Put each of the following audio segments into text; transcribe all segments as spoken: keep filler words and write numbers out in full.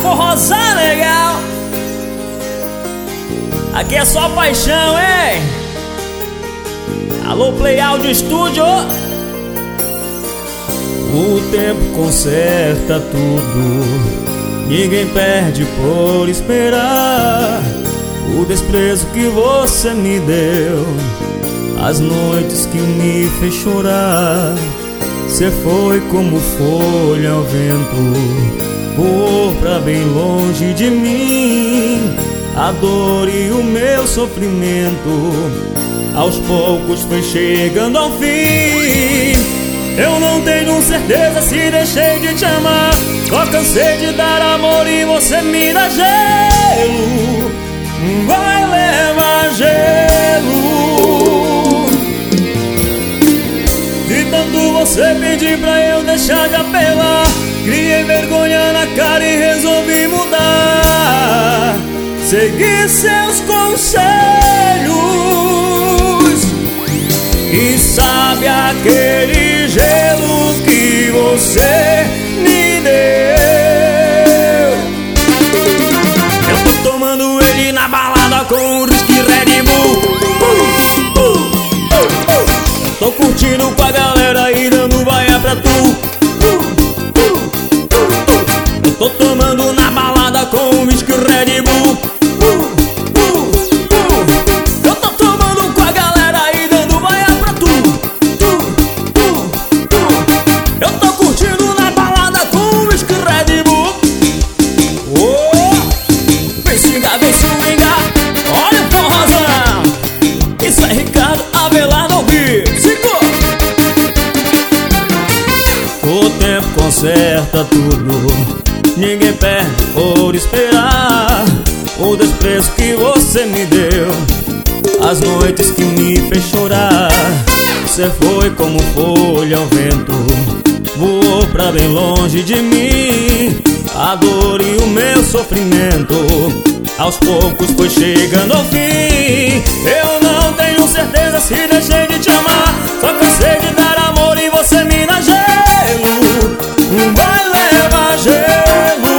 forrozão legal. Aqui é só paixão, hein? Alô, Play Audio Studio. O tempo conserta tudo, ninguém perde por esperar. O desprezo que você me deu, as noites que me fez chorar. Cê foi como folha ao vento, voou pra bem longe de mim. A dor e o meu sofrimento aos poucos foi chegando ao fim. Eu não tenho certeza se deixei de te amar, só cansei de dar amor e você me dá gelo. Vai levar gelo. De tanto você pedir pra eu deixar de apelar, criei vergonha na cara e resolvi mudar. Segui seus conselhos. E sabe aquele gelo que você me deu? Eu tô tomando ele na balada com uísque Red Bull. uh, uh, uh, uh. Tô curtindo com a galera e dando baia pra tu. uh, uh, uh, uh. Eu tô tomando na balada com uísque Red Bull. O tempo conserta tudo, ninguém perde por esperar. O desprezo que você me deu, as noites que me fez chorar. Você foi como folha ao vento, voou pra bem longe de mim. A dor e o meu sofrimento aos poucos foi chegando ao fim. Eu não tenho certeza se deixei de te amar, só cansei de dar amor e você me dá gelo. Vai levar gelo.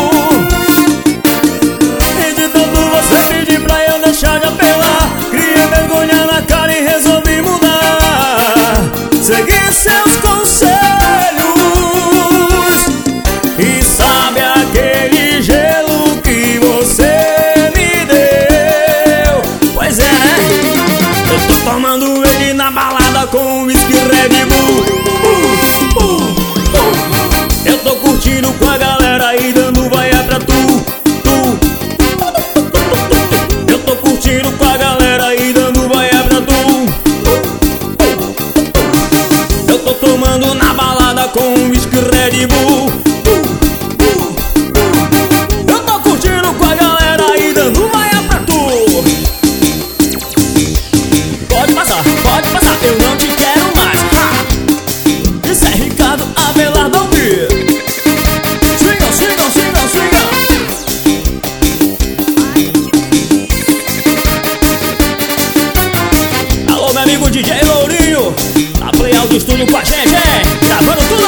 E de tanto você pedir pra eu deixar de apelar, criei vergonha na cara e resolvi mudar. Segui seus conselhos. E sabe aquele gelo que você me deu? Pois é, né? Eu tô tomando ele na balada com uísque Red Bull. uh, uh, uh. Eu tô curtindo com a galera e dando vaia pra tu, tu. Eu tô curtindo com a galera e dando vaia pra tu. Eu tô tomando na balada com uísque Red Bull. Eu tô curtindo com a galera e dando vaia pra tu. Pode passar, pode passar, eu não te quero mais. Ha! Isso é Ricardo Avelar. D J Lourinho, a Play Audio Studio com a gente, hein? Gravando tudo.